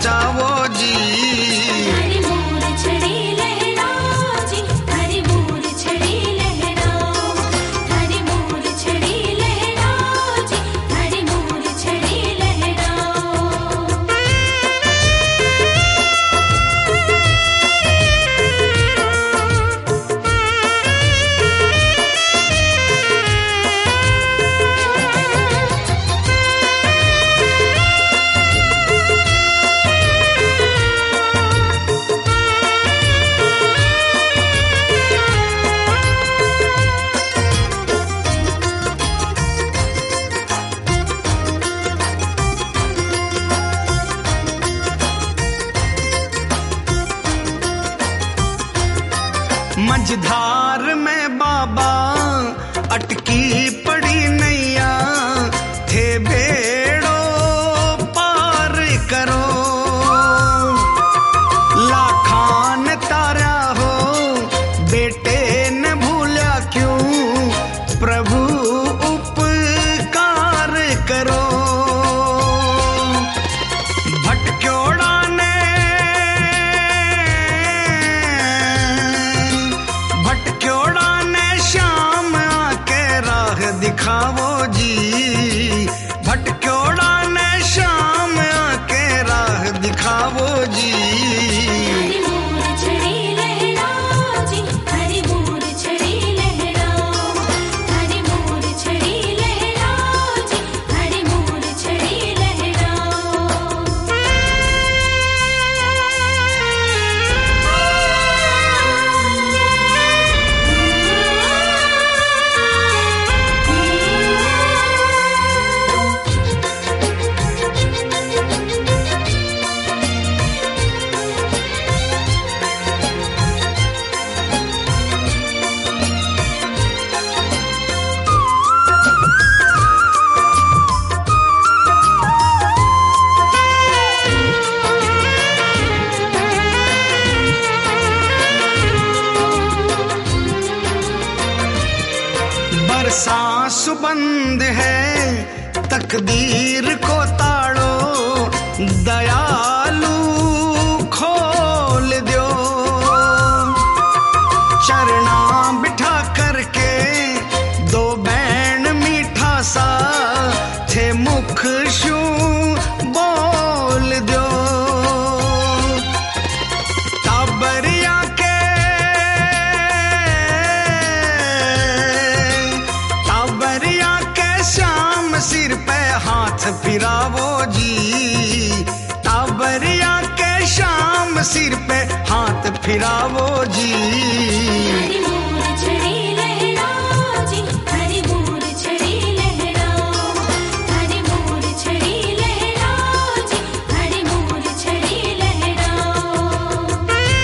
बचावो जी। हरी मोर छड़ी लहराओ जी, हरी मोर छड़ी लहराओ, हरी मोर छड़ी लहराओ जी, हरी मोर छड़ी लहराओ। मझधार में बाबा अटकी पड़ी नैया, थे बेड़ो पार करो। लाखान तारा हो बेटे न भूला क्यों, प्रभु उपकार करो। भटक्योड़ा ने श्याम आके राह दिखावो जी। भटक्योड़ा ने श्याम आके राह दिखावो जी। हरी मोर छड़ी लहराओ जी, हरी मोर छड़ी लहराओ, हरी मोर छड़ी लहराओ जी, हरी मोर छड़ी लहराओ। बरसा सुबंद है तकदीर को ताड़ो, दयालु खोल दो। चरना बिठा करके दो बैन मीठा सा, थे मुख शू बोल दो। टाबरिया के श्याम सिर पे हाथ फिरावो जी। टाबरिया के श्याम सिर पे हाथ फिरावो जी। हरी मोर छड़ी लहराओ जी, हरी मोर छड़ी लहराओ, हरी मोर छड़ी लहराओ जी, हरी मोर छड़ी लहराओ।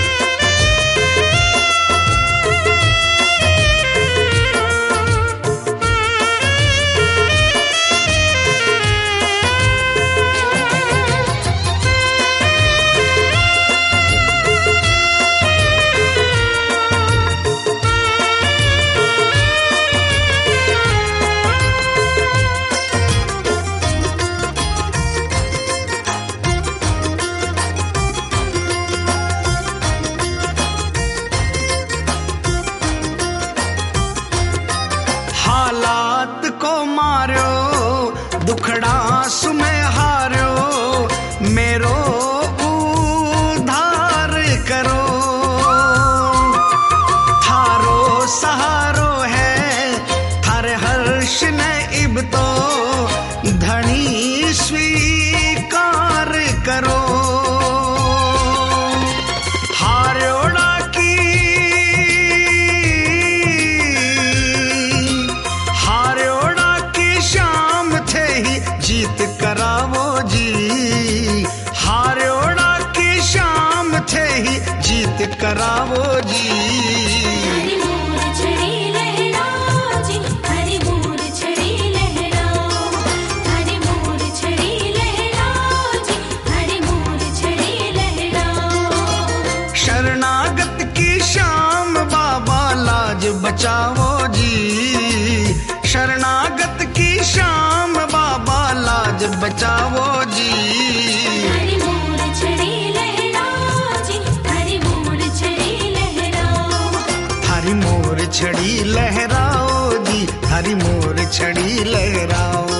हालात को मारो दुखड़ा सुमे हारो, मेरो उद्धार करो। थारो सहारो है थारे हर्ष ने इब तो, धनी स्वीकार करो। हारोड़ा की शाम थे ही जीत करावो जी। हारोड़ा की शाम थे ही जीत करावो जी। हरी मोर छड़ी लहराओ जी, हरी मोर छड़ी लहराओ, हरी मोर छड़ी लहराओ जी, हरी मोर छड़ी लहराओ। शरणागत की शाम बाबा लाज बचावो जी। शरणागत की शाम बाबा लाज बचावो जी। हरी मोर छड़ी छड़ी लहराओ जी, हरी मोर छड़ी लहराओ।